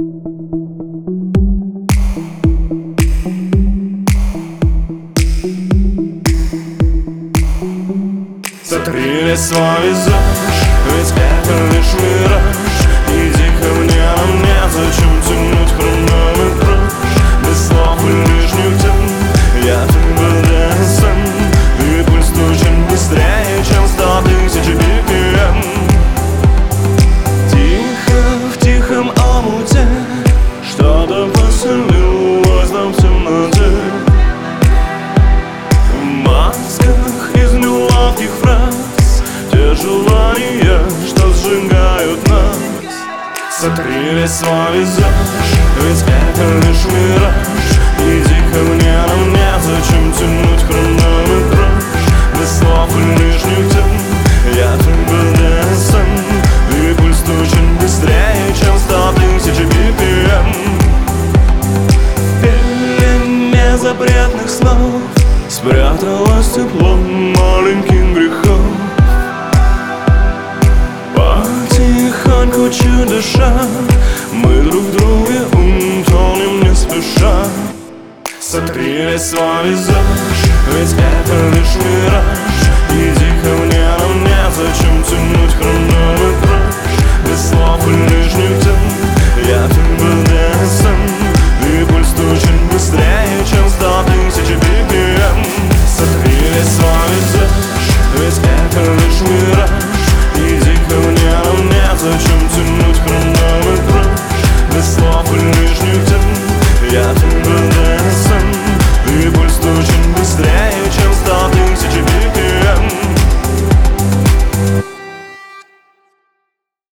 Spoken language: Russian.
Сотри весь свой визаж, ведь это лишь мираж. Иди ко мне, а мне зачем тянуть хронометраж? Без слов и лишних тем я БДСМ, и пульс стучит быстрее, чем 100 000 BPM. Тихо, в тихом омуте что-то поселилось там в темноте. В масках из неловких фраз те желания, что сжигают нас. Сотри весь свой визаж, ведь это лишь мираж. Иди ко мне, а мне зачем тянуть хронометраж? Без слов и лишних тем я БДСМ, и пульс стучит быстрее, чем 100 000 BPM. Пение запретных слов спряталось тепло маленьких грехов. Потихоньку, чуть дыша, мы друг в друге утонем не спеша. Сотри весь свой визаж, ведь это лишь мираж. Иди ко мне, а мне зачем тянуть хронометраж?